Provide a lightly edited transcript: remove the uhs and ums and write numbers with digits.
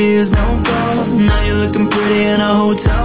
years, no gold. Now you're looking pretty in a hotel